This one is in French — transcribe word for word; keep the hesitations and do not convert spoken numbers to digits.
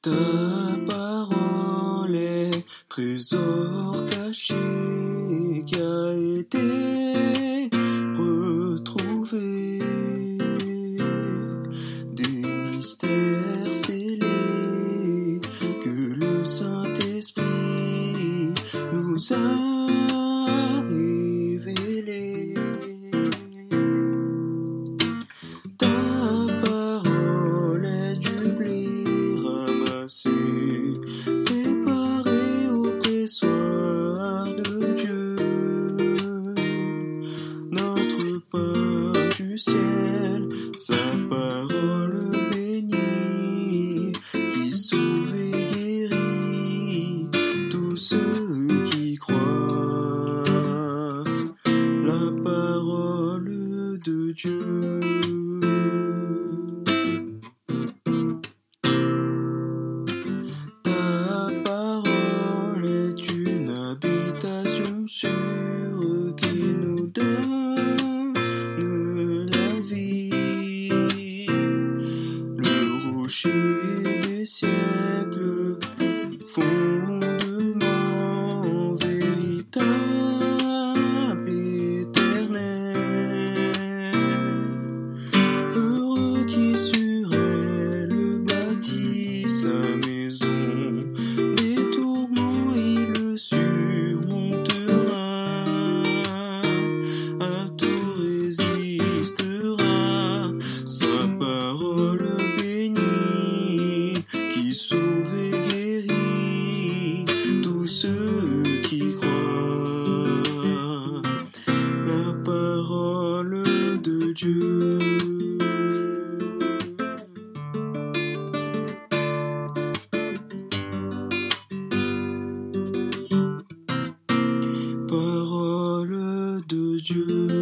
Ta parole est trésor caché qui a été retrouvé, des mystères scellés que le Saint-Esprit nous a révélés. Ta parole est du blé ramassé, préparé au pressoir de Dieu, notre pain du ciel, sa parole bénie, qui sauve et guérit tous ceux qui croient, la parole de Dieu. Ta parole est une habitation sûre qui nous donne la vie, le rocher des siècles, fondement véritable, éternel. Heureux qui sur elle bâtit sa maison, des tourments il le surmontera, à tout résistera, sa parole bénie, qui sauve et guérit tous ceux qui croient, la parole de Dieu. Parole de Dieu.